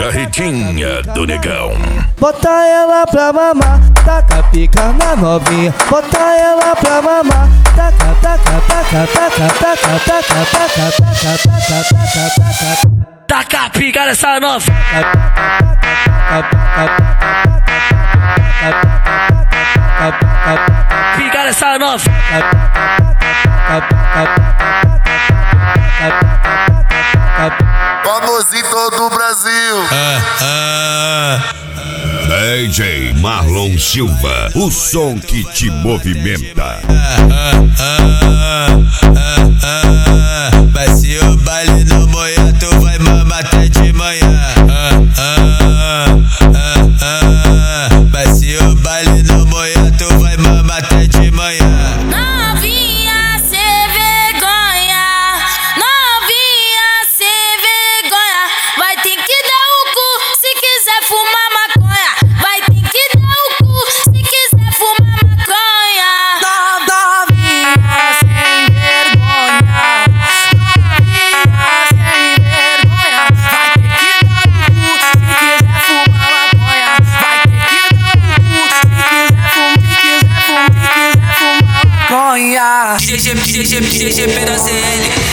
Carretinha do Negão. Bota ela pra mamar, taca pica na novinha. Bota ela pra mamar, taca, taca, taca, taca, taca, taca, taca, taca, taca, taca, taca. Taca pica nessa novinha. Pica nessa novinha. Famoso em todo o Brasil. DJ Marlon Silva, o som que te movimenta. Vai ser o baile no Moia, tu vai mamar até de manhã. Vai ser o baile no Moia, tu vai mamar até de manhã. Novinha sem vergonha, novinha sem vergonha. Vai ter que dar o cu se quiser fumar maconha. Vai ter que dar o cu se quiser fumar maconha. Novinha sem vergonha, novinha sem vergonha. Vai ter que dar o cu se quiser fumar maconha. Vai ter que dar o cu se quiser fumar maconha. GG da CL.